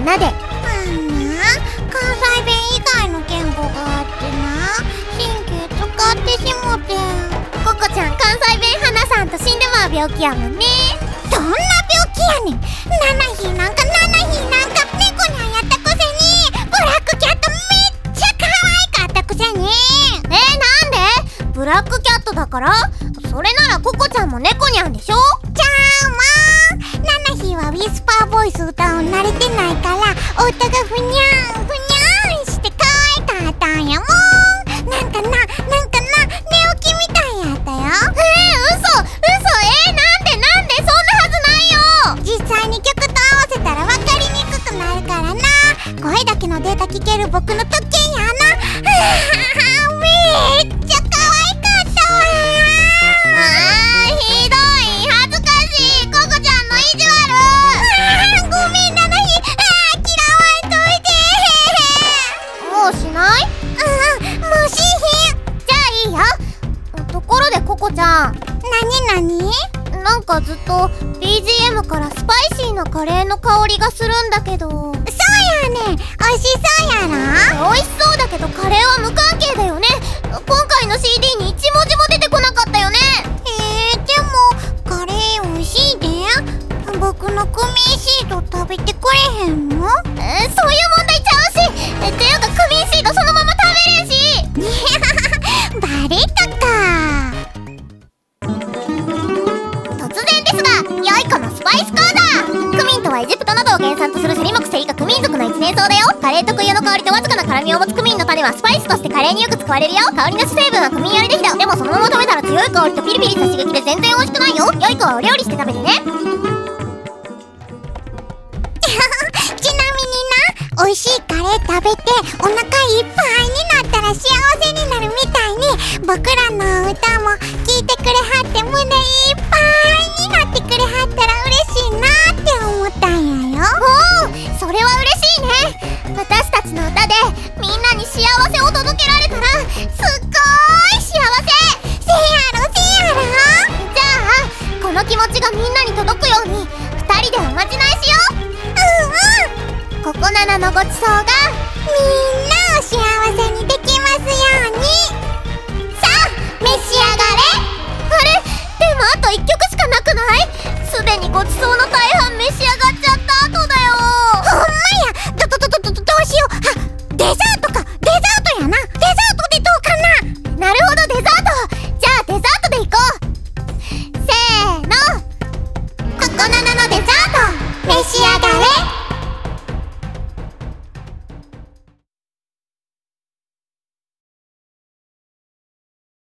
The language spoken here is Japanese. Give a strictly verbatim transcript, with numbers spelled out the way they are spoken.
なで。 あんな関西弁以外の言語があってな、神経使ってしもてん。 ココちゃん関西弁話さんと死んでまう病気やもんね。 どんな病気やねん。ナナヒなんかナナヒなんか猫にゃんやったくせに、ブラックキャットめっちゃ可愛かったくせに。 えー、なんで？ブラックキャットだから？それならココちゃんも猫にゃんでしょ？ じゃあもうナナヒはウィスパーボイス歌うの慣れてないから、音がふにゃんふにゃんして可愛かったんやもん。なんかな、なんかな、寝起きみたいやったよ。 えー、嘘嘘。えー、なんでなんで、そんなはずないよ。 実際に曲と合わせたら分かりにくくなるからな。声だけのデータ聞ける僕の特権やな。めっちゃ可愛かったわ。 あー、ひどい、恥ずかしい。ココちゃんの意地悪。 あーごめんナナヒ。あー嫌わんといて。 もうしない？ うん、もうしへん。 じゃあいいよ。ところでココちゃん、 なになに？ なんかずっと ビージーエム からスパイシーなカレーの香りがするんだけど。 そうやねん、おいしそうやろ。 美味しそうだけどカレーは無関係だよね。今回の シーディー に一文字も出てこなかったよね。 えー、でもカレーおいしいで。僕のクミンシード食べてくれへんの？ えー、そういう問題ちゃうし。えっていうかクミンシードそのまま食べれんし。 バレたか。 突然ですが、良い子のスパイスコーナー。クミンとはエジプトなどを原産とするセリ目セリ科クミン属の一年草だよ。カレー特有の香りとわずかな辛みを持つクミンの種はスパイスとしてカレーによく使われるよ。香りの主成分はクミンアルデヒド。でもそのまま食べたら強い香りとピリピリした刺激で全然美味しくないよ。良い子はお料理して食べてね。 ちなみにな、美味しいカレー食べてお腹いっぱいになったら幸せになるみたいに、僕らの歌も聴いてくれはって胸いっぱいになってくれはったら嬉しいなって思ったんやよ。 おお、それは嬉しいね。私たちの歌でみんなに幸せを届けられたらすっごーい幸せ。 せやろせやろ。 じゃあこの気持ちがみんなに届くようにふたりでおまじないしよう。 うんうん。 ココナナのごちそうがみんなを幸せにできますように。 さあ召し上がれ。あれ、でもあといっきょくしかなくない？すでにごちそうの大半召し上がっちゃった後だよ。